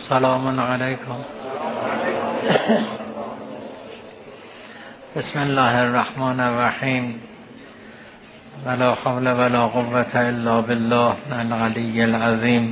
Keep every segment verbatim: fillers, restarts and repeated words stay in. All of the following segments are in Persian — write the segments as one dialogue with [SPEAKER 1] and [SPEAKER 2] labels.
[SPEAKER 1] سلام علیکم. بسم الله الرحمن الرحیم. ولا حول ولا قوة الا بالله العلی العظیم.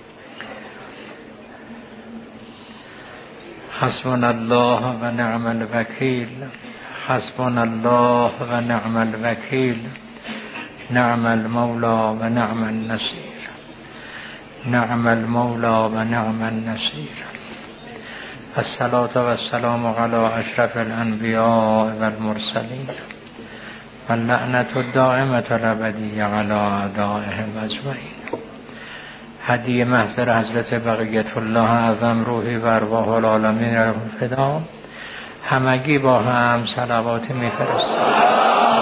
[SPEAKER 1] حسبنا الله و نعم الوکیل. حسبنا الله و نعم الوکیل. نعم المولا و نعم النصیر. نعم المولا و نعم النصیر. الصلاة و السلام علی اشرف الانبیاء و المرسلین و اللعنة الدائمة الابدیة علی اعدائهم اجمعین. هدیه محضر حضرت بقیت الله اعظم روحی و ارواح العالمین را فدا. همگی با هم صلوات می‌فرستیم.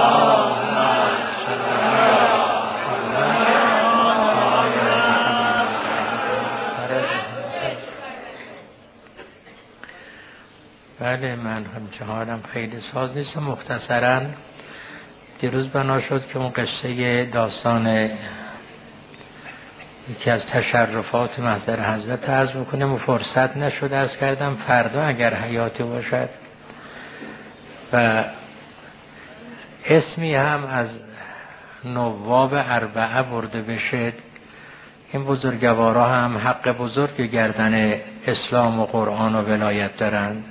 [SPEAKER 1] بله، من هم حالم خیلی ساز نیست. مختصرا دیروز بنا شد که اون قصه داستان یکی از تشرفات محضر حضرت عرض بکنم و فرصت نشد. عرض کردم فردا اگر حیاتی باشد و اسمی هم از نواب اربعه برده بشه. این بزرگوارا هم حق بزرگ گردن اسلام و قرآن و ولایت دارند.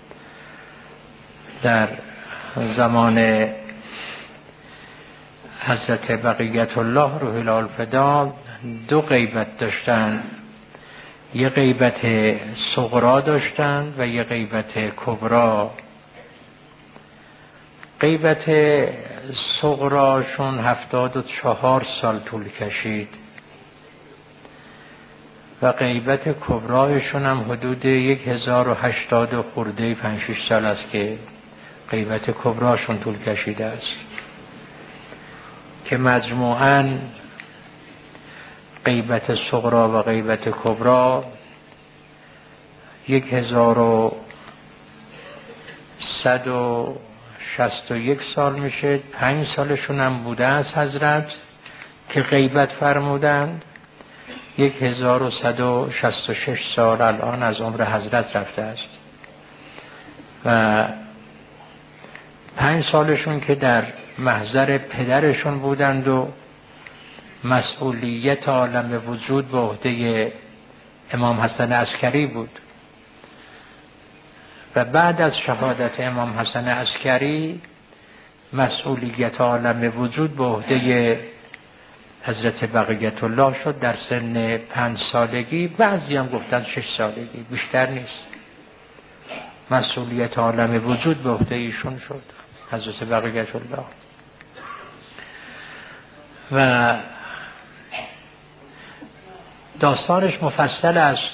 [SPEAKER 1] در زمان حضرت بقیت الله روح الفدا دو غیبت داشتن. یه غیبت صغرا داشتن و یه غیبت کبرا. غیبت صغراشون هفتاد و چهار سال طول کشید و غیبت کبرایشون هم حدود یک هزار و هشتاد و خورده پنج شش سال است که غیبت کبراشون طول کشیده است، که مجموعاً غیبت صغرا و غیبت کبرا یک هزار و صد و شست و یک سال میشه. پنج سالشون هم بوده است حضرت که غیبت فرمودند. یک هزار و صد و شست و شش سال الان از عمر حضرت رفته است و پنج سالشون که در محضر پدرشون بودند و مسئولیت عالم وجود به عهده امام حسن عسکری بود و بعد از شهادت امام حسن عسکری مسئولیت عالم وجود به عهده حضرت بقیت الله شد در سن پنج سالگی. بعضی هم گفتن شش سالگی، بیشتر نیست. مسئولیت عالم وجود به عهده ایشون شد حضرت بقیت الله. و داستانش مفصل است.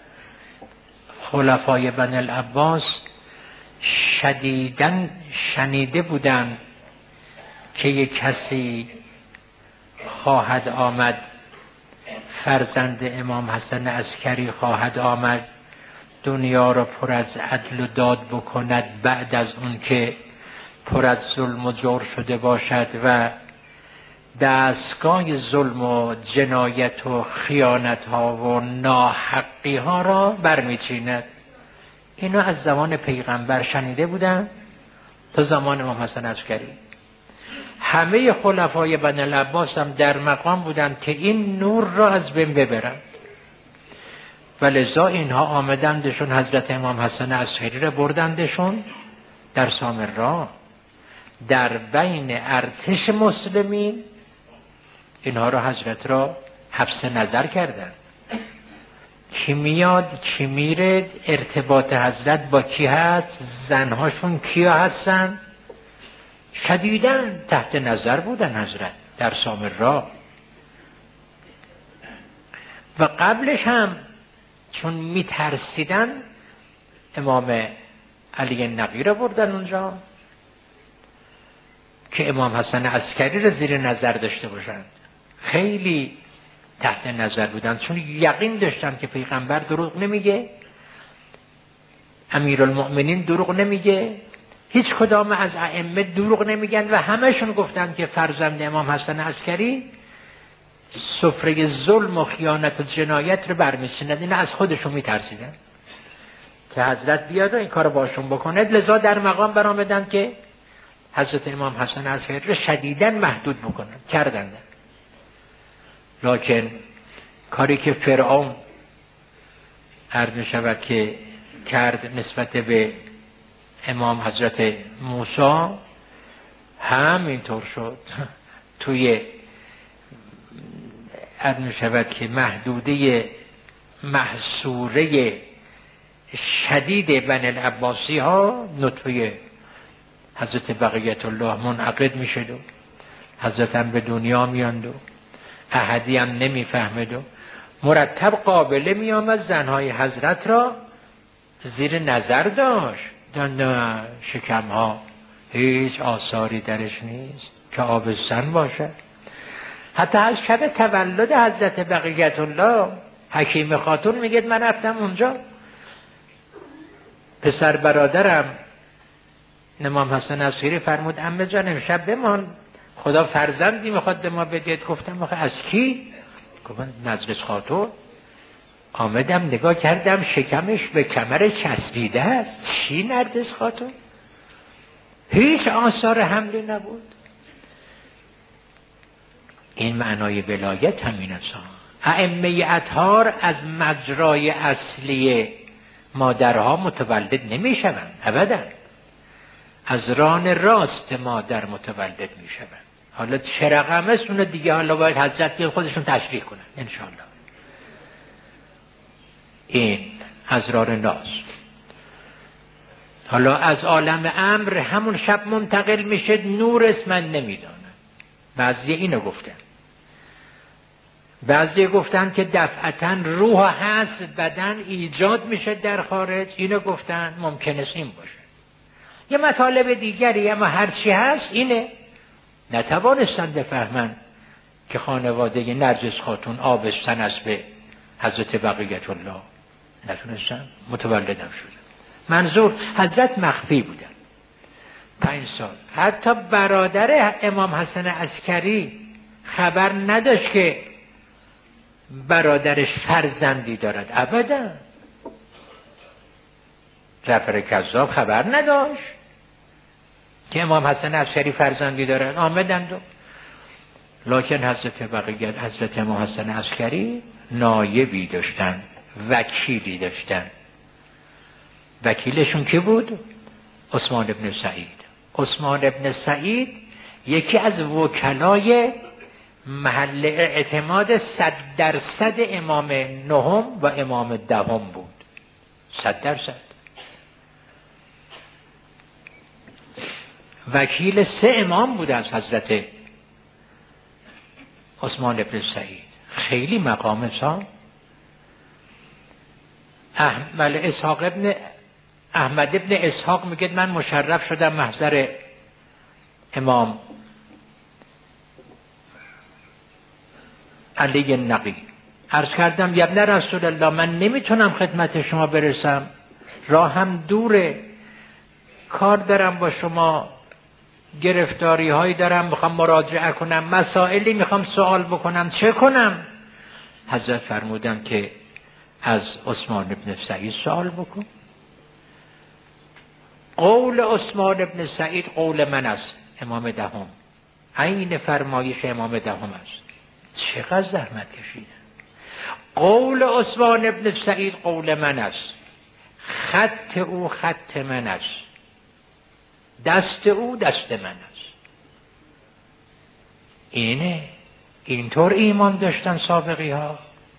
[SPEAKER 1] خلفای بنی العباس شدیداً شنیده بودند که یک کسی خواهد آمد، فرزند امام حسن عسکری خواهد آمد دنیا را پر از عدل و داد بکند بعد از اون که پر از ظلم و جور شده باشد و دستگاه ظلم و جنایت و خیانت ها و ناحقی ها را برمیچیند. اینو از زمان پیغمبر شنیده بودن تا زمان امام حسن عسکری. همه خلفای بنی العباس هم در مقام بودند که این نور را از بین ببرند و لذا اینها آمدندشون حضرت امام حسن عسکری را بردندشون در سامرا در بین ارتش مسلمین. اینها را حضرت را حبس نظر کردند. کی میاد کی میره، ارتباط حضرت با کی هست، زنهاشون کیا هستن، شدیداً تحت نظر بودن حضرت در سامرا. و قبلش هم چون میترسیدن امام علی نقی را بردن اونجا که امام حسن عسکری را زیر نظر داشته باشند. خیلی تحت نظر بودن چون یقین داشتن که پیغمبر دروغ نمیگه، امیرالمؤمنین دروغ نمیگه، هیچ کدام از ائمه دروغ نمیگن و همهشون گفتن که فرزند امام حسن عسکری سفره ظلم و خیانت و جنایت رو برمی‌چینند. اینا از خودشون میترسیدن که حضرت بیاد و این کار باشون بکنه، لذا در مقام برآمدن که حضرت امام حسن عسکری رو شدیداً محدود بکنن. کردند. لکن کاری که فرعون عرض می‌شود که کرد نسبت به امام حضرت موسی هم اینطور شد. توی عرض می‌شود که محدوده محصوره شدید بن العباسی ها نطفه حضرت بقیت الله منعقد میشد و حضرت هم به دنیا میاند و احدی هم نمیفهمد و مرتب قابله میامد زنهای حضرت را زیر نظر داشت. نه شکم ها هیچ آثاری درش نیست که آبستن باشه. حتی از شب تولد حضرت بقیت الله حکیم خاتون میگه من رفتم اونجا، پسر برادرم امام حسن عسکری فرمود عمه جان امشب بمان، خدا فرزندی میخواد به ما بدید. گفتم آخه از کی؟ گفتم نرگس خاتون. آمدم نگاه کردم شکمش به کمر چسبیده است. چی نرگس خاتون؟ هیچ آثار حملی نبود. این معنای ولایت همین است. ائمه اطهار از مجرای اصلی مادرها متولد نمی شوند ابدا، از ران راست مادر متولد می شوند. حالا چه رقم است اون دیگه حالا باید حضرت خودشون تشریح کنن انشاءالله. این اسرار ناس. حالا از عالم امر همون شب منتقل میشه، نور است من نمیدانم. بعضی اینو گفتن، بعضی گفتن که دفعتاً روح هست بدن ایجاد میشه در خارج. اینو گفتن ممکن است این باشه. یه مطالب دیگری اما هرچی هست اینه. نتوانستن بفهمن که خانواده نرگس خاتون آبستن است به حضرت بقیت الله. نتونستن، متولدم شدن. منظور حضرت مخفی بودن پنج سال. حتی برادر امام حسن عسکری خبر نداشت که برادرش فرزندی دارد ابدا. جعفر کذاب خبر نداشت که امام حسن عسکری فرزندی دارد. آمدند و لکن حضرت بقیت حضرت امام حسن عسکری نایبی داشتن، وکیلی داشتن. وکیلشون کی بود؟ عثمان ابن سعید. عثمان ابن سعید یکی از وکلای محل اعتماد صد درصد امام نهم و امام دهم بود. صد درصد وکیل سه امام بود از حضرت عثمان ابن سعید. خیلی مقام ها. احمد اسحاق ابن احمد ابن اسحاق میگه من مشرف شدم محضر امام علی نقی. عرض کردم یا ابن رسول الله من نمیتونم خدمت شما برسم، راه هم دوره، کار دارم با شما، گرفتاری هایی دارم، میخوام مراجعه کنم، مسائلی میخوام سوال بکنم، چه کنم؟ حضرت فرمودم که از عثمان ابن سعید سوال بکن. قول عثمان ابن سعید قول من است، امام دهم. عین فرمایش امام دهم است. چقدر زحمت کشیدن. قول عثمان ابن سعید قول من است، خط او خط من است، دست او دست من است. اینه. اینطور ایمان داشتن سابقی ها.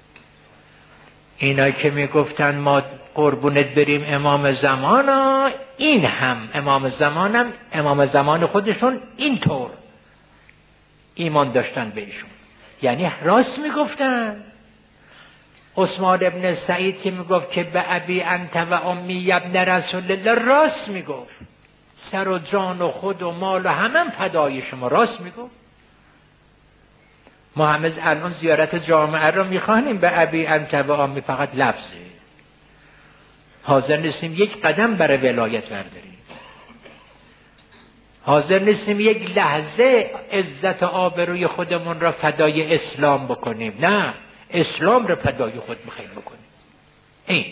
[SPEAKER 1] اینا که میگفتن ما قربونت بریم امام زمان ها، این هم امام زمان هم امام زمان خودشون اینطور ایمان داشتن به ایشون. یعنی راست میگفتن. عثمان ابن سعید که میگفت که به ابی انت و امی ابن رسول الله، راست میگفت. سر و جان و خود و مال و همه فدای شما، راست میگفت. ما همه الان زیارت جامعه رو میخوانیم به ابی انت و امی، فقط لفظه. حاضر نیستیم یک قدم برای ولایت برداریم. حاضر نیستیم یک لحظه عزت آبروی خودمون را فدای اسلام بکنیم. نه، اسلام را فدای خود میخوایم بکنیم. این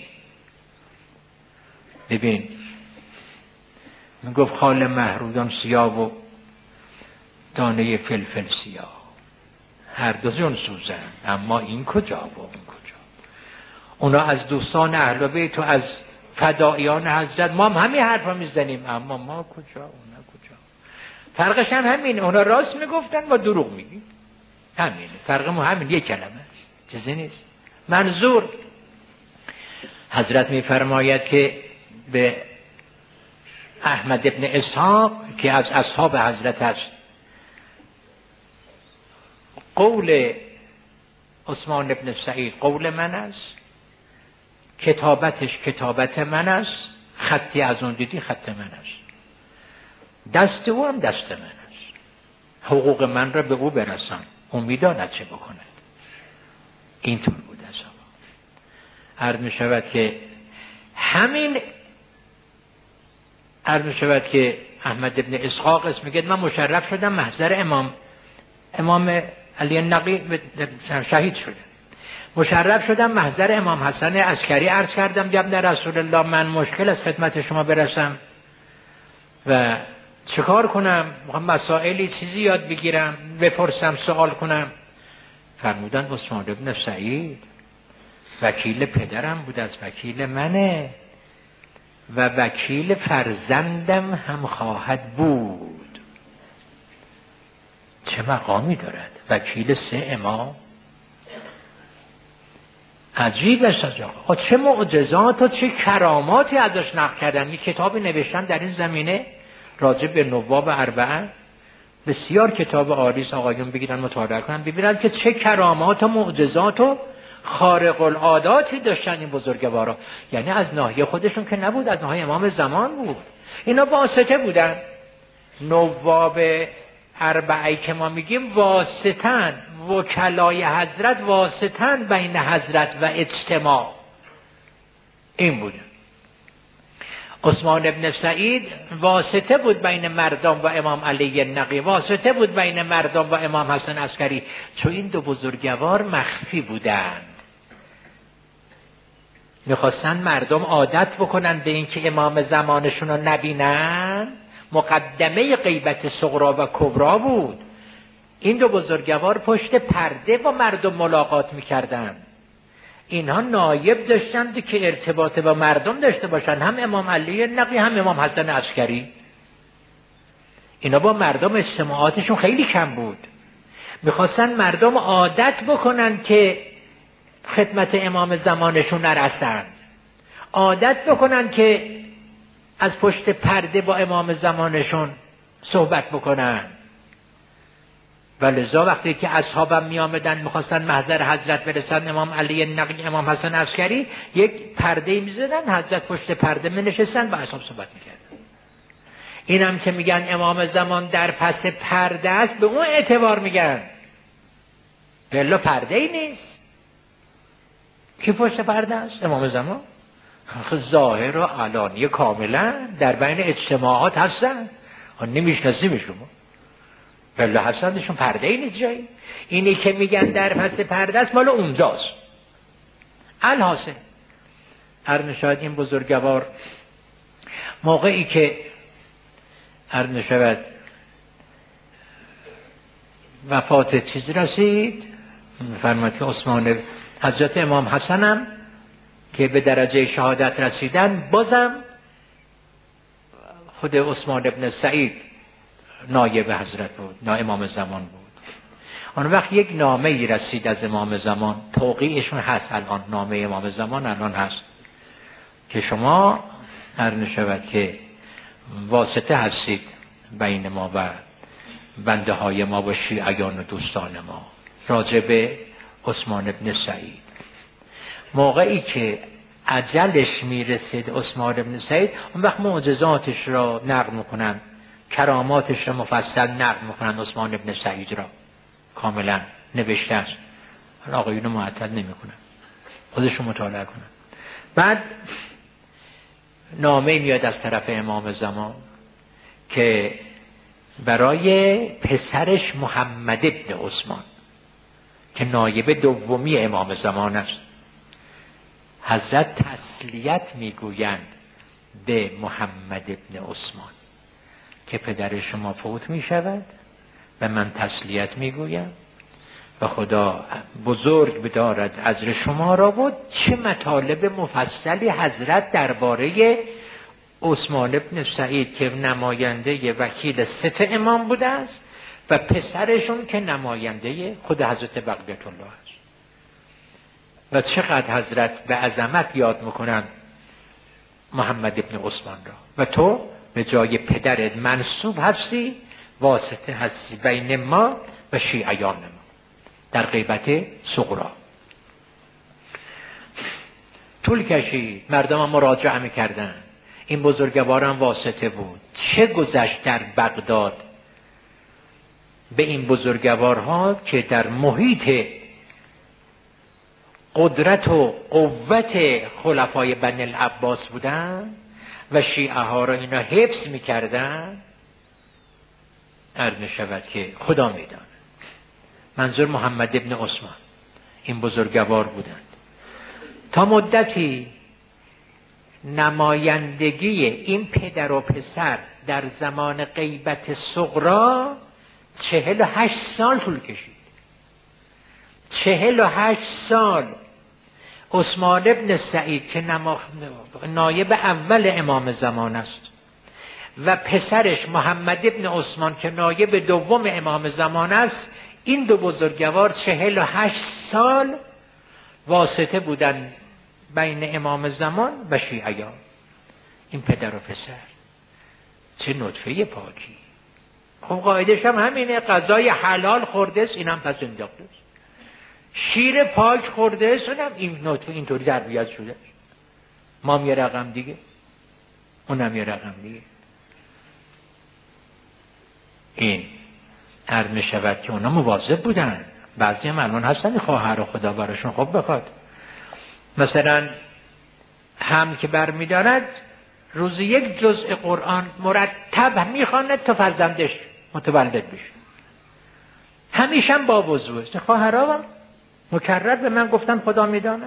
[SPEAKER 1] ببین میگفت خال مهرودان سیاه و دانه فلفل سیاه، هر دو جون سوزن، اما این کجا و اون کجا. اونا از دوستان اهل بیت و از فدایان حضرت، ما هم همین حرفا میزنیم، اما ما کجا اونا کجا. فرقش هم همین، اونا راست میگفتن ما دروغ میگیم. همین فرقمون همین، یک کلمه است، چیزی نیست. منظور حضرت میفرماید که به احمد ابن اسحاق که از اصحاب حضرت است، قول عثمان ابن سعید قول من است، کتابتش کتابت من است، خطی از اون دیدی خط من است، دست او هم دست من است، حقوق من را به او برسان، امیداند چه بکنه. اینطور بود از آقا. عرض می شود که همین عرض می شود که احمد ابن اسحاق اسم میگه من مشرف شدم محضر امام امام علی نقی شهید شده، مشرف شدم محضر امام حسن عسکری. عرض کردم ابن رسول الله من مشکل از خدمت شما برسم و چیکار کنم؟ میخوام مسائلی چیزی یاد بگیرم، بپرسم، سوال کنم. فرمودن عثمان ابن سعید وکیل پدرم بود، از وکیل منه و وکیل فرزندم هم خواهد بود. چه مقامی دارد وکیل سه امام؟ عجیب است آقا، چه معجزات و چه کراماتی ازش نقل کردن. یک کتابی نوشتن در این زمینه راجع به نواب اربعه، بسیار کتاب عالیست، آقایون بگیرن مطالعه کنن ببینن که چه کرامات و معجزات و خارق العاداتی داشتن این بزرگوارا. یعنی از ناحیه خودشون که نبود، از ناحیه امام زمان بود. اینا واسطه بودن. نواب اربعه که ما میگیم واسطن، وکلای حضرت واسطن بین حضرت و اجتماع. این بود. عثمان ابن سعید واسطه بود بین مردم و امام علی نقی، واسطه بود بین مردم و امام حسن عسکری، چون این دو بزرگوار مخفی بودند. میخواستن مردم عادت بکنن به این که امام زمانشون رو نبینن. مقدمه غیبت صغرا و کبرا بود. این دو بزرگوار پشت پرده با مردم ملاقات میکردن. اینها نایب داشتند که ارتباط با مردم داشته باشن، هم امام علی نقی هم امام حسن عسکری. اینا با مردم اجتماعاتشون خیلی کم بود. میخواستن مردم عادت بکنن که خدمت امام زمانشون نرسند، عادت بکنن که از پشت پرده با امام زمانشون صحبت بکنن. ولذا وقتی که اصحابم می آمدن میخواستن محضر حضرت برسن، امام علی نقی امام حسن عسکری، یک پرده می زدن، حضرت پشت پرده می نشستن و اصحاب صحبت می کردن. اینم که میگن امام زمان در پس پرده است، به اون اعتبار میگن، بلا پرده ای نیست. کی پشت پرده است؟ امام زمان. ظاهر و علانیه کاملا در بین اجتماعات هستن، نمیشناسیم شما، بله هستندشون، پرده ای نیست جایی. اینی که میگن در پس پرده است مال اونجاست. الحاصل عرض شود این بزرگوار موقعی که عرض شود وفات چیز رسید، فرمود که عثمان حضرت امام حسنم که به درجه شهادت رسیدن، بازم خود عثمان ابن سعید نایب حضرت بود، نا امام زمان بود. آن وقت یک نامه ای رسید از امام زمان، توقیعشون هست الان، نامه امام زمان الان هست که شما عرض شود که واسطه هستید بین ما و بنده های ما و شیعیان و دوستان ما، راجع به عثمان ابن سعید. موقعی که اجلش میرسید عثمان ابن سعید، اون وقت معجزاتش را نقل میکنن، کراماتش را مفصل نقل میکنن، عثمان ابن سعید را کاملا نوشته است. آقایون معطل نمیکنن، خودشون مطالعه کنن. بعد نامه میاد از طرف امام زمان که برای پسرش محمد ابن عثمان که نایب دومی امام زمان است. حضرت تسلیت میگویند به محمد ابن عثمان که پدر شما فوت می شود و من تسلیت میگویم و خدا بزرگ بدارد اجر شما را. بود چه مطالب مفصلی حضرت درباره عثمان ابن سعید که نماینده وکیل ست امام بوده است و پسرشون که نماینده خود حضرت بقیت الله است و چقدر حضرت به عظمت یاد میکنن محمد ابن عثمان را و تو به جای پدرت منسوب هستی، واسطه هستی بین ما و شیعیان ما در غیبت صغرا. طول کشید، مردم هم مراجعه میکردن، این بزرگواران واسطه بود. چه گذشت در بغداد به این بزرگوارها که در محیط قدرت و قوت خلفای بنی العباس بودن و شیعه ها را اینا حفظ میکردن. عرض شود که خدا میداند. منظور محمد ابن عثمان این بزرگوار بودند. تا مدتی نمایندگی این پدر و پسر در زمان غیبت صغرا چهل و هشت سال طول کشید. چهل و هشت سال عثمان ابن سعید که نما... نایب اول امام زمان است و پسرش محمد ابن عثمان که نایب دوم امام زمان است، این دو بزرگوار چهل و هشت سال واسطه بودن بین امام زمان و شیعیان. این پدر و پسر چه نطفه پاکی. خب قاعدش هم همینه، غذای حلال خورده است اینم پس انداخته است، شیر پاک خورده است اونم این نطفه اینطوری تربیت شده است. ما هم یه رقم دیگه، اونم یه رقم دیگه. این عرض می شود که اونا مواظب بودن. بعضی هم الان هستن خواهر و خدا براشون خوب بخواد، مثلا هم که بر می دارد روز یک جزء قرآن مرتب می خواند تا فرزندش متولد بشه. همیشه هم با وضوء است. خواهرها مکرر به من گفتن خدا می داند.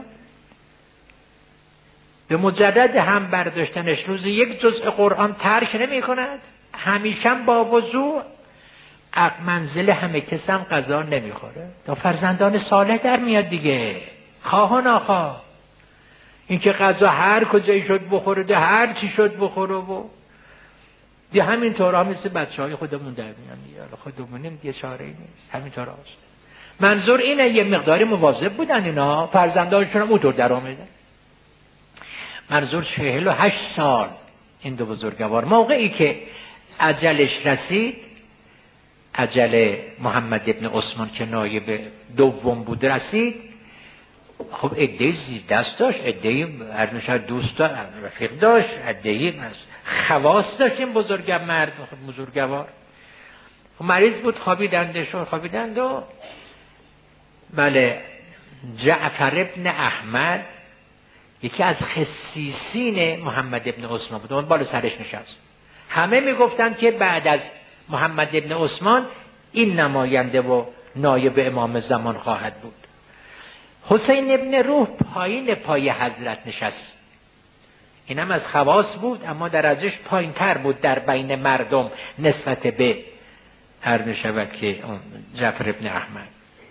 [SPEAKER 1] به مجرد هم برداشتنش روز یک جزء قرآن ترک نمی کند، همیشه هم با وضوء. منزل همه کس هم غذا نمیخوره تا فرزندان صالح در میاد دیگه، خواه و ناخواه. این که غذا هر کجایی شد بخوره، ده هر چی شد بخوره و دیگه همین طور ها مثل بچه های خودمون در میان دیگه، خودمونیم دیگه چاره ای نیست، همین طور هاست. منظور اینه یه مقداری مواظب بودن اینا، فرزندانشون هم اونطور در آمدن. منظور چهل و هشت سال این دو بزرگوار موقعی که اجلش رسید، اجل محمد ابن عثمان که نایب دوم بود رسید، خب عده‌ای زیر دست داشت، عده‌ای هر دوست داشت، رفیق داشت، عده‌ای خواص داشت. این بزرگ مرد بزرگوار مریض بود، خوابیدندشون خوابیدند و بله جعفر ابن احمد یکی از خصیصین محمد ابن عثمان بود، اون بالا سرش نشست. همه میگفتند که بعد از محمد ابن عثمان این نماینده و نایب امام زمان خواهد بود. حسین ابن روح پایین پای حضرت نشست. اینم از خواص بود اما درجهش پایین تر بود در بین مردم نسبت به هر نشود که جعفر ابن احمد.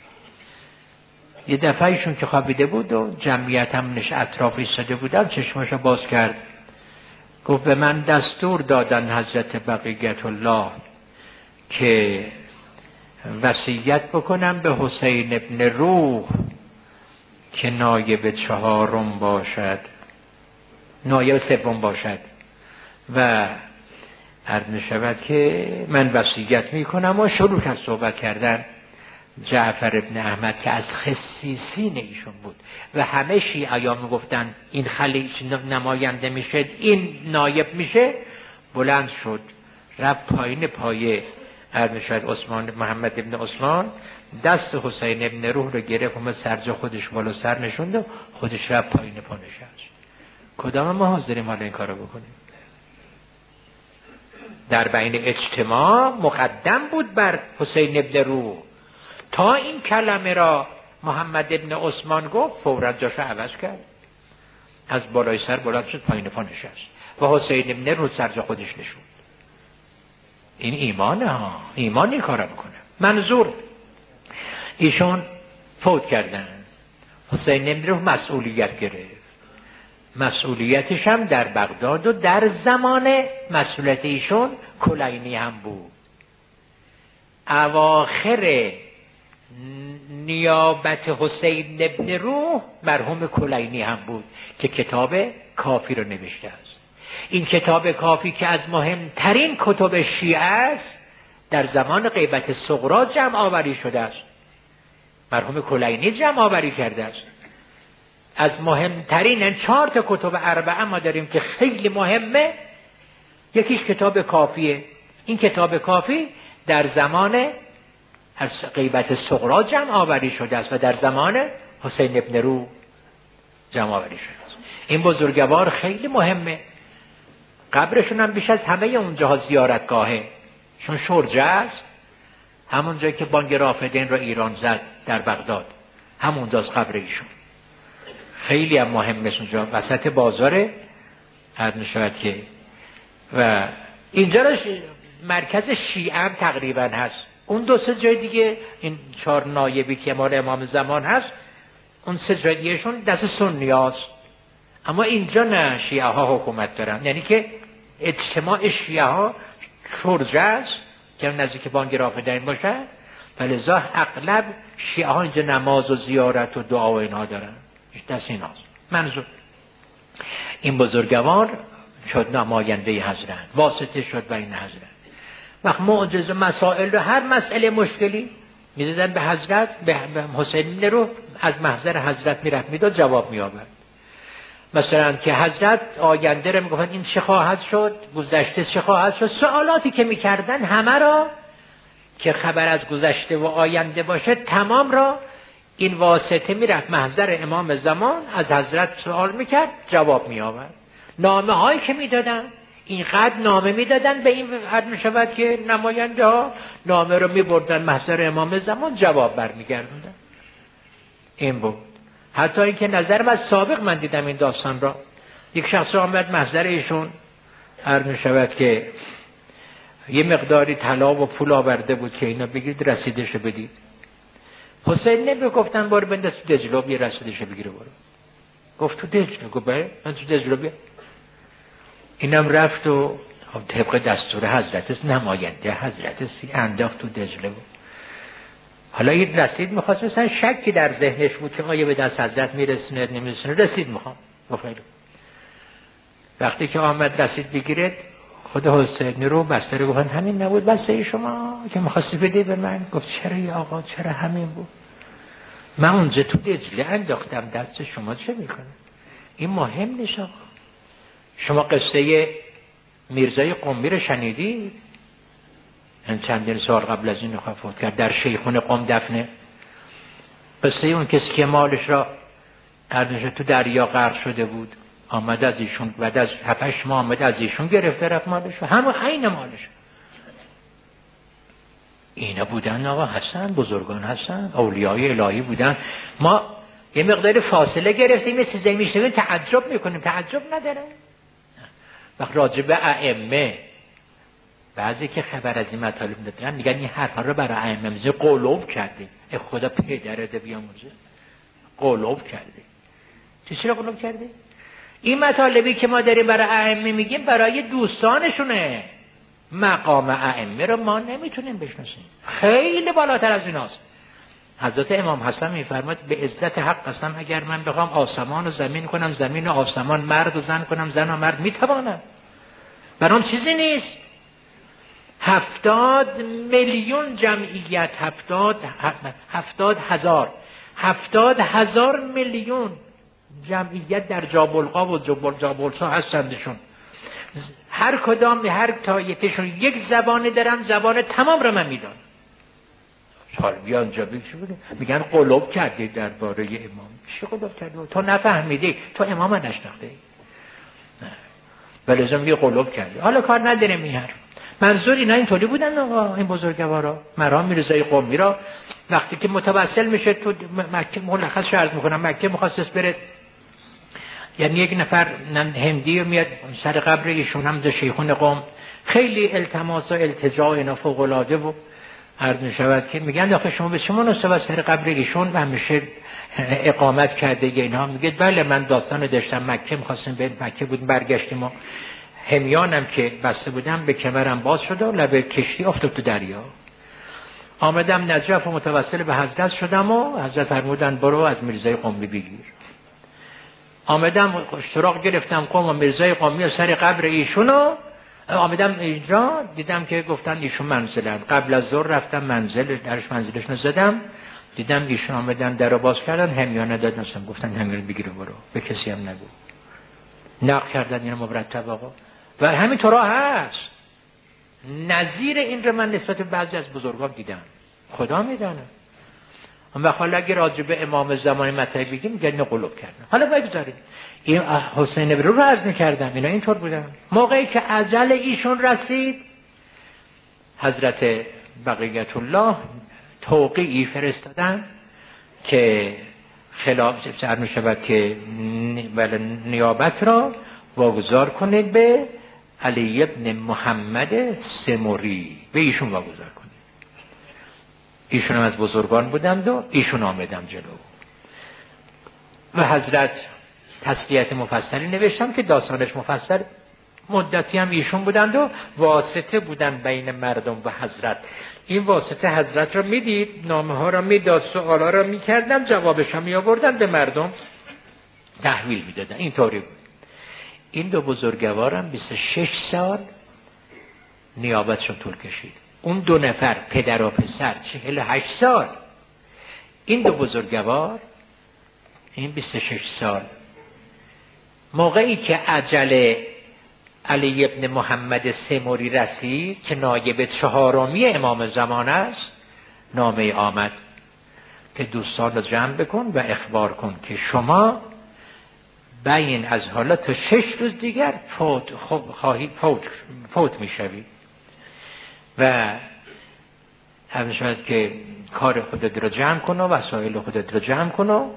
[SPEAKER 1] یه دفعه ایشون که خوابیده بود و جمعیت هم نش اطراف ایستاده بودن، چشماشو باز کرد، گفت به من دستور دادن حضرت بقیت الله که وصیت بکنم به حسین ابن روح که نایب چهارم باشد، نایب سوم باشد و عرض می‌شود که من وصیت میکنم و شروع کرد صحبت کردن. جعفر ابن احمد که از خصیصین ایشون بود و همه شیعیان میگفتن این خلیج نماینده میشه، این نایب میشه، بلند شد رفت پایین پایه عرض می‌شود عثمان محمد ابن عثمان، دست حسین ابن روح رو گرفت و سرجا خودش بالا سر نشوند و خودش رفت پایین پا نشست. کدام ما حاضریم حالا این کارو بکنیم؟ در بین اجتماع مقدم بود بر حسین ابن روح. تا این کلمه را محمد ابن عثمان گفت فوراً جاشو عوض کرد، از بالای سر بلند شد پایین پا نشست و حسین ابن روح سر جا خودش نشوند. این ایمانه ها، ایمان این کارا میکنه. منظور ایشون فوت کردن، حسین ابن روح مسئولیت گرفت، مسئولیتش هم در بغداد و در زمان مسئولیت ایشون کلینی هم بود. اواخر نیابت حسین ابن روح مرحوم کلینی هم بود که کتاب کافی رو نوشته است. این کتاب کافی که از مهمترین کتب شیعه است در زمان غیبت صغرا جمع آوری شده است. مرحوم کلینی جمع آوری کرده است. از مهمترین این چهار تا کتب اربعه ما داریم که خیلی مهمه. یکیش کتاب کافیه. این کتاب کافی در زمان از غیبت صغرا جمع آوری شده است و در زمان حسین ابن روح جمع آوری شده است. این بزرگوار خیلی مهمه. قبرشون هم بیش از همه اونجاها زیارتگاهه، چون شرجه است، همون جایی که بانگ رافدین را ایران زد در بغداد، همونجاست قبر ایشون. خیلی هم مهمه اونجا، وسط بازاره هر نشود که و اینجا را مرکز شیعه هم تقریبا هست. اون دو سه جای دیگه این چهار نایبی که مال امام زمان هست، اون سه جای دیگهشون دست سنی هست. اما اینجا نه، شیعه ها حکومت دارن، یعنی که اجتماع شیعه ها شرجه است که نزدیک بانگ رافدین باشه، ولذا اغلب شیعه ها اینجا نماز و زیارت و دعا و اینها دارن. دست این هاست. منظور این بزرگوار شد نماینده حضرت، واسطه شد بین حضرت. وقت معجزه مسائل رو، هر مسئله مشکلی میدادن به حضرت، به حسین رو از محضر حضرت میرفت میداد، جواب میآورد. مثلا که حضرت آینده رو میگفتن این چه خواهد شد، گذشته چه خواهد شد، سوالاتی که میکردن همه را که خبر از گذشته و آینده باشه تمام را این واسطه میرفت محضر امام زمان، از حضرت سوال میکرد، جواب میآورد. نامه هایی که میدادن، اینقدر نامه میدادن به این حد میشود که نماینده ها نامه رو میبردن محضر امام زمان، جواب برمیگردوندن. این بود. حتی اینکه نظرم از سابق من دیدم این داستان را، یک شخص آمد محضر ایشون، هر میشود که یه مقداری طلا و پول آورده بود که اینا بگیرید رسیدش بدید. حسین نبی گفتن بار بنداز تو دجله بیا رسیدش بگیره برو. گفت تو دجله؟ گفت بله من تو دجله بیا. اینم رفت و طبق دستور حضرت نماینده حضرت سی انداخت تو دجله بود. حالا این رسید میخواست، مثلا شکی در ذهنش بود که آیا به دست حضرت میرسونه نمیرسونه، رسید میخوام. گفت وقتی که آمد رسید بگیرد، خود حسین رو بستر گفتن همین نبود بسته شما که میخواستی بدی به من؟ گفت چرا یا آقا، چرا همین بود؟ من اونجا تو دجله انداختم، دست شما چه میکنه؟ این مهم نیست آقا. شما قصه میرزای قمی رو شنیدی؟ این چندین سال قبل از این فوت کرد، در شیخون قم دفنه. قصه اون کسی که مالش را اردنش تو دریا غرق شده بود، آمد از ایشون بعد از هفتش ماه آمد از ایشون گرفته رفت مالش، همون عین مالش. اینا بودن آقا، هستن بزرگان، هستن اولیای الهی بودن. ما یه مقدار فاصله گرفتیم، یه چیزایی میشنویم تعجب میکنیم، تعجب نداره. وقت راجع به ائمه بعضی که خبر از این مطالب ندارن میگن این حرفا رو برای ائمه میزه قلوب کردیم. ای خدا پدرت بیامرزه، قلوب کردیم. چرا قلوب کردیم؟ این مطالبی که ما داریم برای ائمه میگیم برای دوستانشونه. مقام ائمه رو ما نمیتونیم بشناسیم، خیلی بالاتر از ایناست. حضرت امام حسن میفرماد به عزت حق قسم اگر من بخوام آسمان و زمین کنم، زمین و آسمان، مرد و زن کنم، زن و مرد، میتوانم. برام چیزی نیست. هفتاد میلیون جمعیت، هفتاد هفتاد هزار هفتاد هزار میلیون جمعیت در جابلقا و جابلسا هستندشون. هر کدام هر طایفهشون یک زبانی دارن، زبان تمام رو من میدونم. حال بیا اونجا بگیم میگن قلوب کردی درباره امام. چی قلوب کردی؟ تو نفهمیدی، تو امام نشناخته ای. ولی ازم یه قلوب کردی. حالا کار نداریم این حرف. منظور اینا اینطوری بودن آقا، این بزرگوارا. مرام میرزای قمی را وقتی که متوسل میشه تو مکه، ملخص عرض میکنم، مکه میخواست بره، یعنی یک نفر هندی میاد سر قبر ایشون، هم شیخون قم، خیلی التماس و التجا اینا فوق العاده و عرض میشود که میگن آخه شما به شما نسبت سر قبر ایشون و همیشه اقامت کرده اینها؟ میگه بله من داستان داشتم، مکه میخواستیم به مکه بودیم، برگشتیم و همیانم که بسته بودم به کمرم باز شد و لب کشتی افتاد تو دریا. آمدم نجف و متوسل به حضرت شدم و حضرت فرمودن برو از میرزای قمی بگیر. آمدم اشتراک گرفتم قم و میرزای قمی و سر قبر ایشونو. آمدم اینجا دیدم که گفتن ایشون منزلن. قبل از ظهر رفتم منزل، درش منزلشون زدم، دیدم ایشون آمدن درو باز کردن، همیانه دادن، گفتن همیانه بگیره برو، به کسی هم نگو. نقل کردن اینو مرتب آقا و همین طورا هست. نظیر این رو من نسبت به بعضی از بزرگان دیدم، خدا میدانه. و حالا اگه راجع به امام زمان مطلب بگیم میگن قلوب کردن. حالا باید داریم این حسین ابن رو عرض میکردم، اینا اینطور بودن. موقعی که اجل ایشون رسید، حضرت بقیت الله توقیعی فرستادن که خلاف سر میشود که نیابت را واگذار کنید به علی ابن محمد سمری، به ایشون واگذار کنید. ایشون هم از بزرگان بودند و ایشون آمدم جلو و حضرت تسلیت مفصلی نوشتم که داستانش مفصل، مدتی هم ایشون بودند و واسطه بودند بین مردم و حضرت. این واسطه حضرت را میدید، نامه ها را میداد، سوالا را میکردم، جوابش را می آوردن، به مردم تحویل میدادن. این طوری بود. این دو بزرگوارم بیست و شش سال نیابتشون طول کشید. اون دو نفر پدر و پسر چهل و هشت سال. این دو بزرگوار این بیست و شش سال. موقعی که اجل علی ابن محمد سمری رسید که نایب چهارمی امام زمان است، نامه آمد که دوستان را جمع بکن و اخبار کن که شما بین از حالا تا شش روز دیگر فوت خواهید فوت, فوت می شوید و همین شاید که کار خودت را جمع کن و وسایل خودت را جمع کن و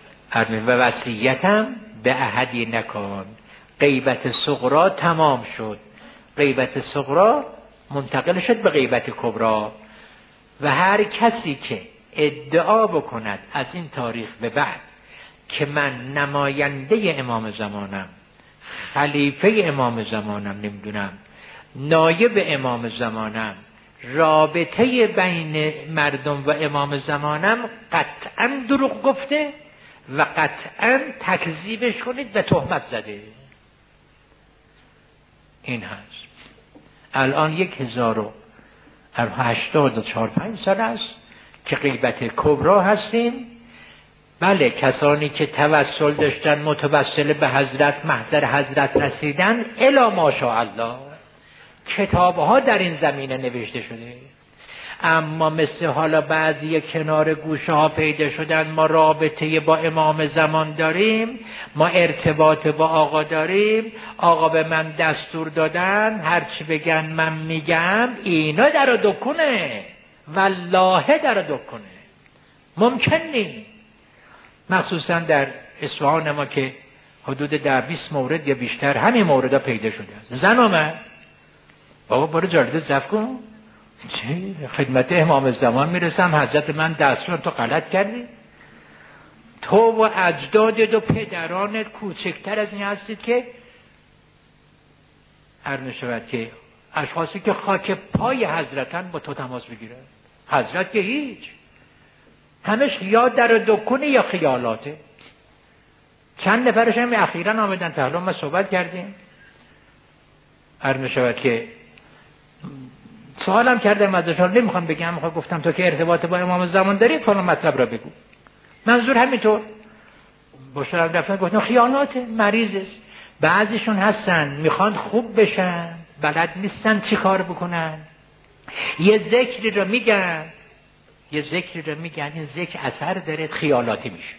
[SPEAKER 1] وصیتم به احدی نکن. غیبت صغرا تمام شد، غیبت صغرا منتقل شد به غیبت کبرا و هر کسی که ادعا بکند از این تاریخ به بعد که من نماینده امام زمانم، خلیفه امام زمانم، نمیدونم نایب امام زمانم، رابطه بین مردم و امام زمانم، قطعا دروغ گفته و قطعا تکذیبش کنید و تهمت زده. این هست. الان یک هزار و هشتاد و چهار پنج سال است که غیبت کبرا هستیم. بله کسانی که توسل داشتن متوسل به حضرت، محضر حضرت رسیدن، الا ماشاءالله کتابها در این زمینه نوشته شده. اما مثل حالا بعضی کنار گوشه ها پیدا شدن، ما رابطه با امام زمان داریم، ما ارتباط با آقا داریم، آقا به من دستور دادن هرچی بگن من میگم، اینا در دکنه، والله در دکنه، ممکن نیست. مخصوصا در اصفهان ما که حدود ده بیست مورد یا بیشتر همین موردها پیدا شده. زن آمد بابا برو جارده زف کن، چی؟ خدمت امام زمان میرسم، حضرت من دستور تو غلط کردی؟ تو و اجدادت و پدرانت کوچکتر از این هستید که هر نشود که اشخاصی که خاک پای حضرتن با تو تماس بگیرن. حضرت که هیچ، همش یا در دکونه یا خیالاته. چند نفرش هم اخیراً آمدن تا ما صحبت کردیم، هر نشود که سوالم کردم ازشان، نمیخوام بگم، میخوام گفتم تو که ارتباط با امام زمان داری فلان مطلب را بگو. منظور همینطور باشرم رفتن گفتن خیانات مریض است. بعضیشون هستن میخوان خوب بشن، بلد نیستن چی کار بکنن، یه ذکری رو میگن یه ذکری رو میگن این ذکر اثر داره، خیالاتی میشه.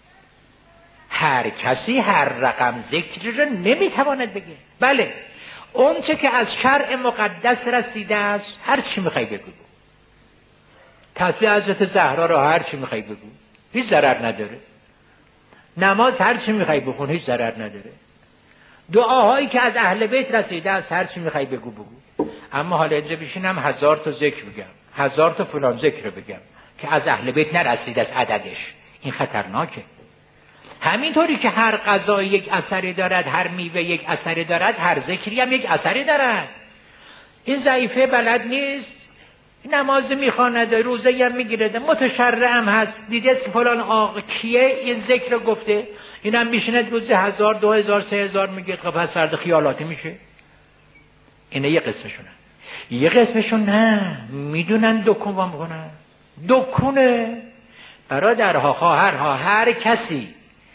[SPEAKER 1] هر کسی هر رقم ذکری رو نمیتواند بگه. بله اون چه که از شرع مقدس رسیده است هر چی میخوای بگو. تسبیح حضرت زهرا رو هر چی میخوای بگو، هیچ ضرر نداره. نماز هر چی میخوای بخون، هیچ ضرر نداره. دعاهایی که از اهل بیت رسیده است هر چی میخوای بگو بگو. اما حالا اینجا بشینم هزار تا ذکر بگم، هزار تا فلان ذکر بگم که از اهل بیت نرسیده است عددش، این خطرناکه. همینطوری که هر غذا یک اثری دارد، هر میوه یک اثری دارد، هر ذکری هم یک اثری دارد. این ضعیفه بلد نیست، نماز میخواند، روزه هم میگیرد، متشرع هم هست، دیده فلان آقا کیه این ذکر رو گفته، اینم میشیند روزه هزار دو هزار سه هزار میگه، خب پس فرد خیالاتی میشه. اینه یه قسمشونه. یه قسمشون نه، میدونن دکون با میکنن، دکونه. برادرها، خواهرها، هر کسی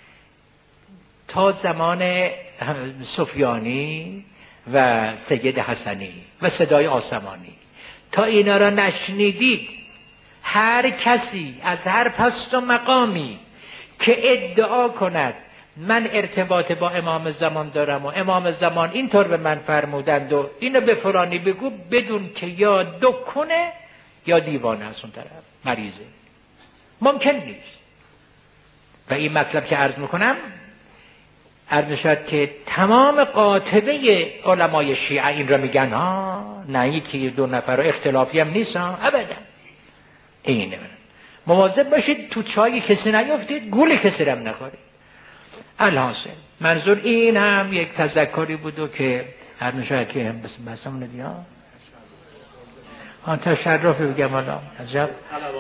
[SPEAKER 1] تا زمان سفیانی و سید حسنی و صدای آسمانی تا اینا را نشنیدید، هر کسی از هر پست و مقامی که ادعا کند من ارتباط با امام زمان دارم و امام زمان اینطور به من فرمودند و اینو به فلانی بگو، بدون که یا دکونه یا دیوانه است، اون طرف مریضه، ممکن نیست. و این مطلب که عرض میکنم عرض شد که تمام قاطبه علمای شیعه این را میگن ها، نه یکی دو نفر اختلافی هم نیست ها، ابدا. اینه من مواظب باشید تو چای کسی نیفتید، گول کسی رو هم نخورید. الحاصل منظور این هم یک تذکری بودو که عرض شد که بسمون ندی ها ها تشرف بگم حالا عجب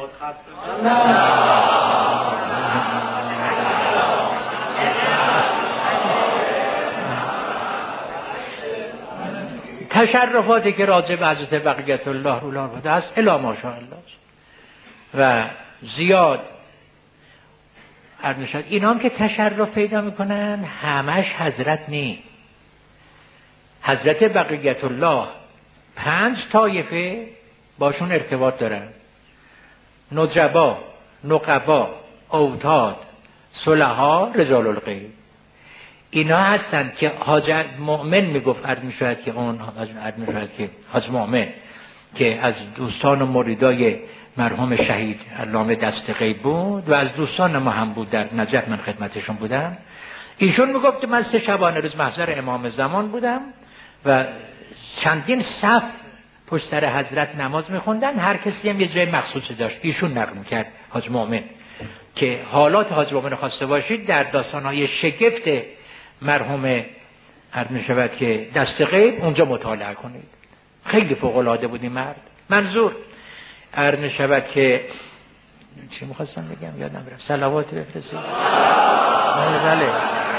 [SPEAKER 1] تشرفاتی که راجع به حضرت بقیت الله رولا بوده است الا ماشاءالله و زیاد ارنشد. اینا هم که تشرف پیدا میکنن همش حضرت نی. حضرت بقیت الله پنج طایفه باشون ارتباط دارن، نجبا، نقبا، اوتاد، صلحا، رجال الغیب. اینا هستند که حاج مؤمن میگفت، عرض میشود که اون عرض میشود که حاج مؤمن که از دوستان و مریدای مرحوم شهید علامه دستقی بود و از دوستان ما هم بود، در نجف من خدمتشون بودم. ایشون میگفت من سه شبانه روز محضر امام زمان بودم و چندین صف پشت سر حضرت نماز میخوندن، هر کسی هم یه جای مخصوصی داشت. ایشون نقل میکرد حاج مؤمن که حالات حاج مؤمن خواسته باشید در داستانهای شگفت مرحوم عرض میشود که دستقی اونجا مطالعه کنید. خیلی فوق العاده بود این مرد. منظور عرض میشود که چی میخواستم بگم یادم رفت، صلوات بفرستید. بله بله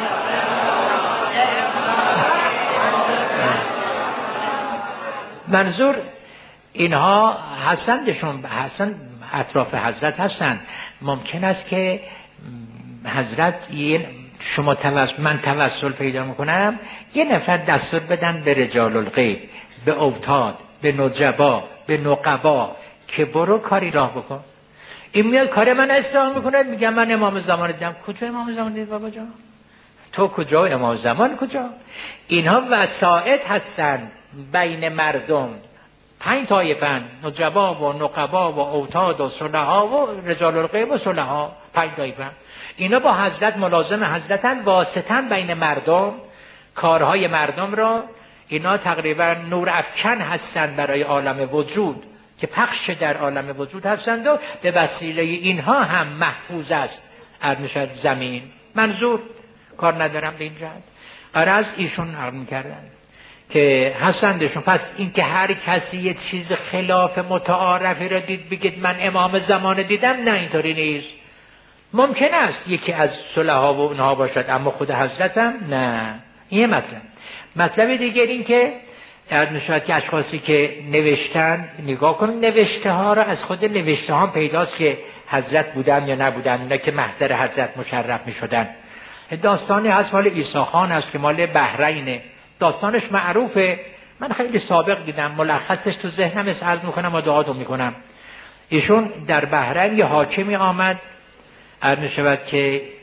[SPEAKER 1] منظور اینها هستندشون هستن، اطراف حضرت هستن. ممکن است که حضرت یه شما توسل من توسل پیدا میکنم یه نفر دستور بدن به رجال الغیب، به اوتاد، به نجبا، به نقبا که برو کاری راه بکن. این میاد کار من اصلاح میکنه، میگم من امام زمان دیدم. کجا امام زمان دید بابا جان؟ تو کجا امام زمان کجا؟ اینها وسائط هستن بین مردم. پنج طایفن، نجبا و نقبا و اوتاد و صلحا و رجال الغیب و صلحا، پنج طایفن. اینا با حضرت ملازم حضرتن، واسطن بین مردم، کارهای مردم را. اینا تقریبا نور افکن هستند برای عالم وجود که پخش در عالم وجود هستند و به وسیله اینها هم محفوظ است ارنشد زمین. منظور کار ندارم به این جهت، غرض ایشون عرض می‌کردن که هستندشون. پس این که هر کسی یه چیز خلاف متعارفی را دید بگید من امام زمان دیدم، نه اینطوری نیست. ممکن است یکی از صلحا و اونها باشد اما خود حضرت هم نه. این مطلب. مطلب دیگر این که در نشاید که اشخاصی که نوشتن، نگاه کنید نوشته ها را، از خود نوشته ها پیداست که حضرت بودن یا نبودن، اینا که محضر حضرت مشرف می شدن. داستانی هست مال عیسی خان است که مال بحرینه، داستانش معروفه، من خیلی سابق دیدم، ملخصش تو ذهنم است، عرض میکنم و دعاتو میکنم. ایشون در بحرین یه حاکمی آمد، عرض شود که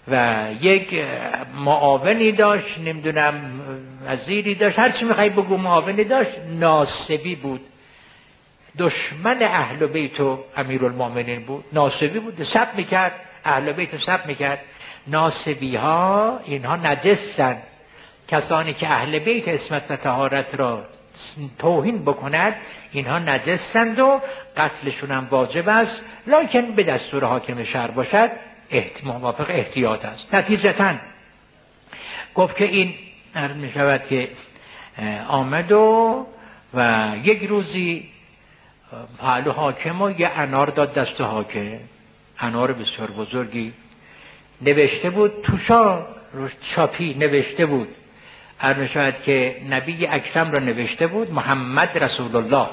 [SPEAKER 1] و یک معاونی داشت، نمیدونم وزیری داشت، هر چی میخوای بگو معاونی داشت، ناصبی بود، دشمن اهل بیت و امیرالمومنین بود، ناصبی بود، سب میکرد اهل بیت، سب میکرد. ناصبی ها اینها نجسن، کسانی که اهل بیت عصمت و طهارت را توهین بکند اینها نجسند و قتلشون هم واجب است، لکن به دستور حاکم شهر باشد موافق احتیاط است. نتیجتاً گفت که این می شود که آمد و و یک روزی پهلو حاکم و یه انار داد دست حاکم، انار بسیار بزرگی، نوشته بود توشا، روش چاپی نوشته بود، هر می شود که نبی اکرم را نوشته بود محمد رسول الله.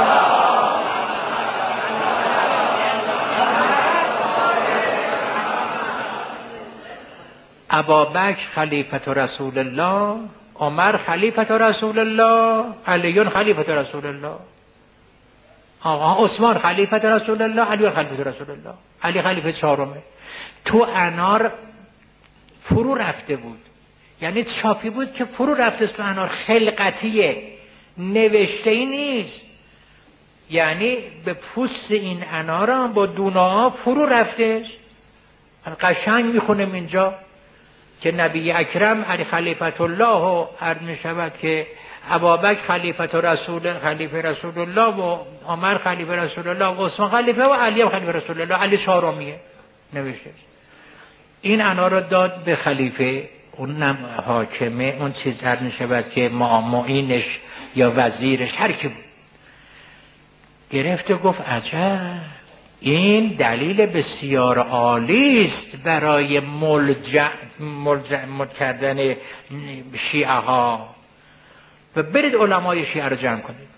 [SPEAKER 1] ابابکر خلیفة رسول الله، عمر خلیفة رسول الله، علی خلیفة رسول الله، آقا عثمان خلیفة رسول الله، علی خلیفة رسول الله، علی خلیفه چهارمه. تو انار فرو رفته بود، یعنی چاپی بود که فرو رفته تو انار، خلقتیه، نوشته ای نیست، یعنی به پوست این انار هم با دونه ها فرو رفته. قشنگ میخونم اینجا که نبی اکرم علی خلیفة الله و عرض می شود که ابابکر خلیفة رسول خلیفه رسول الله و عمر خلیفه رسول الله و عثمان خلیفه و علی هم خلیفه رسول الله، علی چهارمیه نوشته. این انا رو داد به خلیفه، اونم حاکمه، اون چیز عرض می شود که معینش یا وزیرش هر کی بود، گرفت و گفت عجب، این دلیل بسیار عالی است برای ملجع ملجع کردن شیعه ها و برید علمای شیعه رو جمع کنید.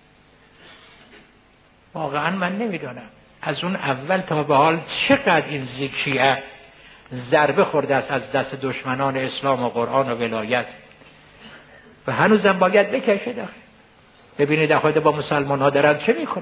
[SPEAKER 1] واقعا من نمیدونم از اون اول تا به حال چقدر این زیگ شیعه ضربه خورده است از دست دشمنان اسلام و قرآن و ولایت و هنوزم باید بکشه داخل. ببینید داخل با مسلمان ها دارن چه میکنن.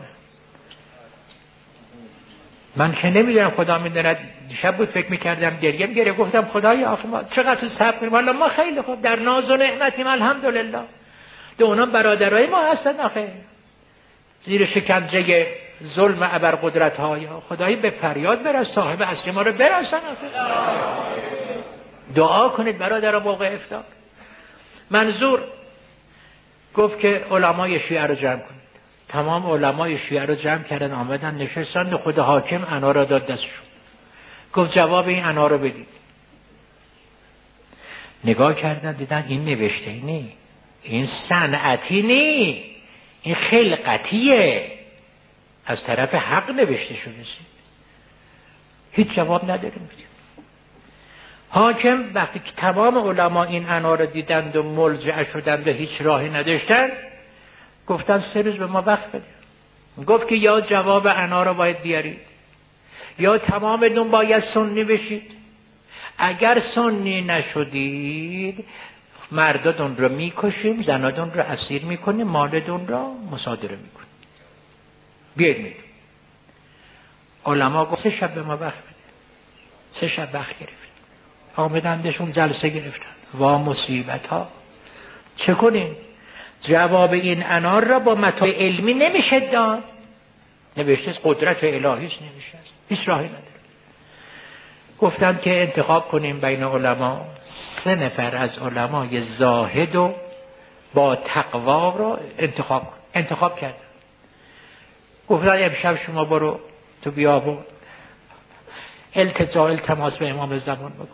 [SPEAKER 1] من که نمیدونم، خدا میدوند. شب بود فکر میکردم گریم گره، گفتم خدایا آخه ما چقدر صبر کنیم، والله ما خیلی خوب در ناز و نعمتیم الحمدلله، ده اونا برادرای ما هستن آخه زیر شکنجه ظلم ابرقدرت های خدایی به فریاد برس، صاحب اصلی ما رو برسن آخه. دعا کنید برادر موقع افطار. منظور گفت که علمای شیعه رو جمع کنید. تمام علمای شیعه رو جمع کردن، آمدن نشستن، خود حاکم انا را داد دستشون، گفت جواب این انا رو بدید. نگاه کردن دیدن این نوشته نی، این صنعتی نی، این خلقتیه، از طرف حق نوشته شده، هیچ جواب نداریم. حاکم وقتی که تمام علما این انا رو دیدند و ملجأ شدند و هیچ راهی نداشتن، گفتن سه روز به ما وقت بده. گفت که یا جواب انا رو باید بیارید، یا تمام دون باید سنی بشید. اگر سنی نشدید مردادون رو میکشیم، زنادون رو اسیر میکنیم، مالدون رو مصادره میکنیم. بیاید میدون. علما گفت سه شب به ما وقت بده. سه شب وقت گرفت. آمدندشون جلسه گرفتن. وا مصیبت ها، چه کنیم؟ جواب این انار را با متاع علمی نمیشه داد، نوشته قدرت الهیش نمیشه، هیچ راهی نداره. گفتن که انتخاب کنیم بین علما. سه نفر از علمای زاهد و با تقوا را انتخاب کن. انتخاب کردن. گفتن امشب شما برو تو بیابون التجا التماس به امام زمان بکن.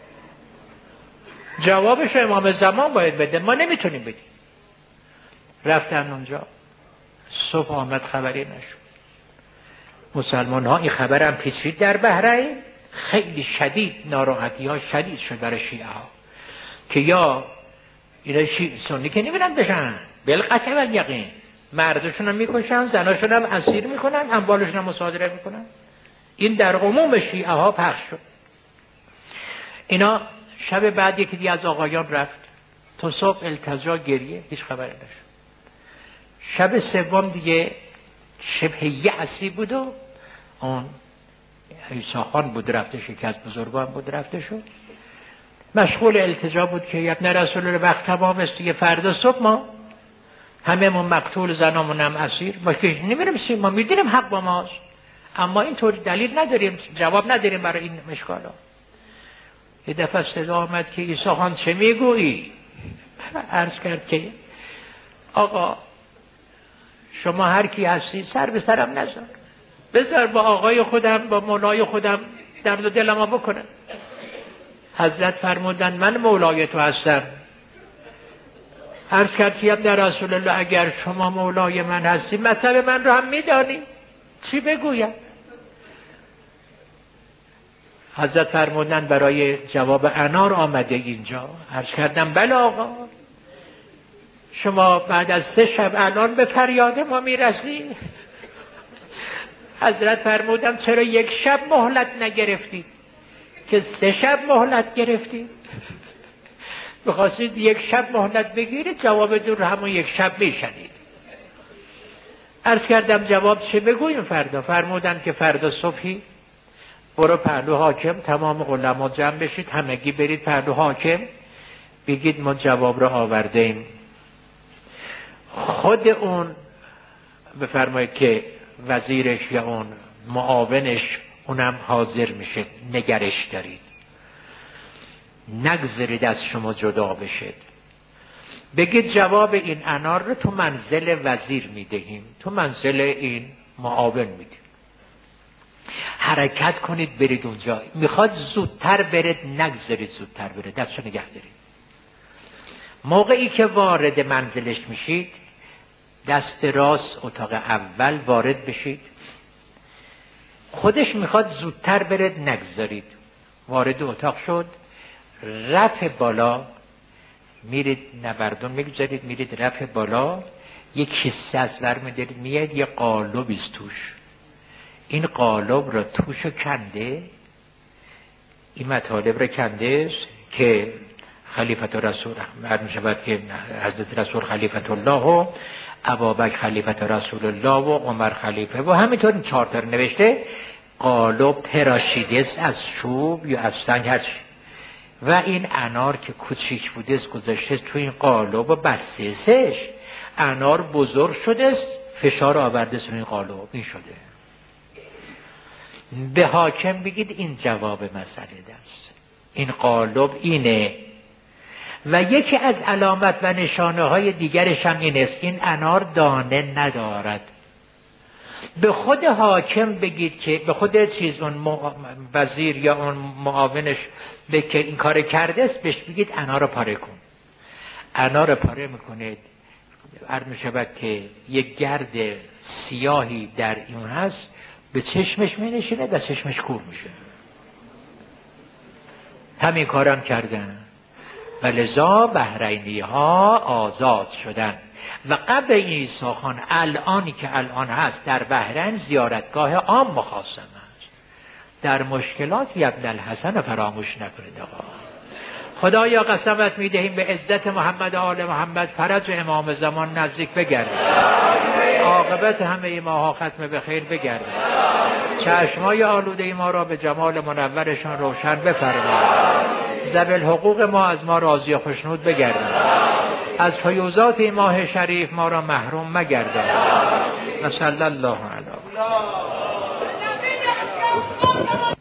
[SPEAKER 1] جوابش امام زمان باید بده، ما نمیتونیم بدیم. رفتن اونجا، صبح آمد خبری نشد. مسلمان ها این خبرم پیچید در بحرین، خیلی شدید ناراحتی ها شدید شد برای شیعه ها که یا اینا شیعه سنی که نمیرن بشن بالقطع و یقین، مردشون هم میکشن، زناشون هم اسیر میکنن، اموالشون هم مصادره میکنن. این در عموم شیعه ها پخش شد. اینا شب بعد یکی دیگه از آقایان رفت تا صبح التجا گریه، هیچ خبری نشد. شب سوم دیگه شبه یأسی بود و اون عیسی خان بود رفتش، یکی از بزرگان بود رفته شد، مشغول التجا بود که ابن رسول الله وقت تمام است دیگه، فردا صبح ما همه من مقتول، زنامون هم اسیر، ما که نمیریم، ما میدونیم حق با ماست، اما اینطور دلیل نداریم، جواب نداریم برای این مشکالا. یه دفعه صدا آمد که عیسی خان چه میگویی؟ عرض کرد که آقا شما هر کی هستی سر به سرم نذار، بذار با آقای خودم با مولای خودم درد و دلم بکنم. حضرت فرمودند من مولای تو هستم. عرض کرد که ابن رسول الله اگر شما مولای من هستی مطلب من رو هم میدانی، چی بگویم؟ حضرت فرمودند برای جواب انار آمده اینجا. عرض کردم بله آقا، شما بعد از سه شب الان به فریاد ما میرسی؟ حضرت فرمودم چرا یک شب مهلت نگرفتید که سه شب مهلت گرفتید؟ بخواستید یک شب مهلت بگیرید جواب دور همون یک شب میشنید. عرض کردم جواب چه بگویم فردا؟ فرمودن که فردا صبحی برو پهلو حاکم، تمام علما جمع بشید، همگی برید پهلو حاکم بگید ما جواب را آورده ایم. خود اون بفرمایید که وزیرش یا اون معاونش اونم حاضر میشه، نگرش دارید، نگذارید از شما جدا بشید. بگید جواب این انار رو تو منزل وزیر میدهیم، تو منزل این معاون میدهیم، حرکت کنید برید اونجا. میخواد زودتر برید، نگذارید زودتر برید، دستشو نگه دارید. موقعی که وارد منزلش میشید دست راست اتاق اول وارد بشید، خودش میخواد زودتر برید، نگذارید. وارد اتاق شد، رفع بالا میرید، نوردون میگذارید، میرید رفع بالا، یک کیسه از ور میدارید، میاد یه قالبیست توش، این قالب را توشو کنده، این مطالب را کنده که خلیفت رسول مرد می شود که حضرت رسول خلیفت الله و ابوبکر خلیفت رسول الله و عمر خلیفه و همینطور این چهار تا نوشته. قالب تراشیده است از چوب یا از سنگ هرچی، و این انار که کوچیک بوده است گذاشته تو این قالب و بسته استش. انار بزرگ شده است، فشار آورده است این قالب، این شده. به حاکم بگید این جواب مسئله است، این قالب اینه. و یکی از علامت و نشانه های دیگرش هم این است، این انار دانه ندارد. به خود حاکم بگید که به خود چیز اون وزیر یا اون معاونش به که این کار کرده است بهش بگید انار رو پاره کن. انار رو پاره میکنید، عرض میشود که یک گرد سیاهی در این هست، به چشمش می نشینه، در چشمش کور میشه. همین کارم کردن و لذا بحرینی ها آزاد شدن. و قبل عیسی خان الانی که الان هست در بحرین زیارتگاه عام مخاصم هست. در مشکلات ابن الحسن فراموش نکنید آقا. خدایا قسمت میدهیم به عزت محمد و آل محمد فرج امام زمان نزدیک بگردید، عاقبت همه ماها ختم به خیر بگردید، چشمای آلوده ما را به جمال منورشان روشن بفرمایید، ذوی حقوق ما از ما راضی و خوشنود بگردید، از فیوزات این ماه شریف ما را محروم مگردید. و صلی الله علیه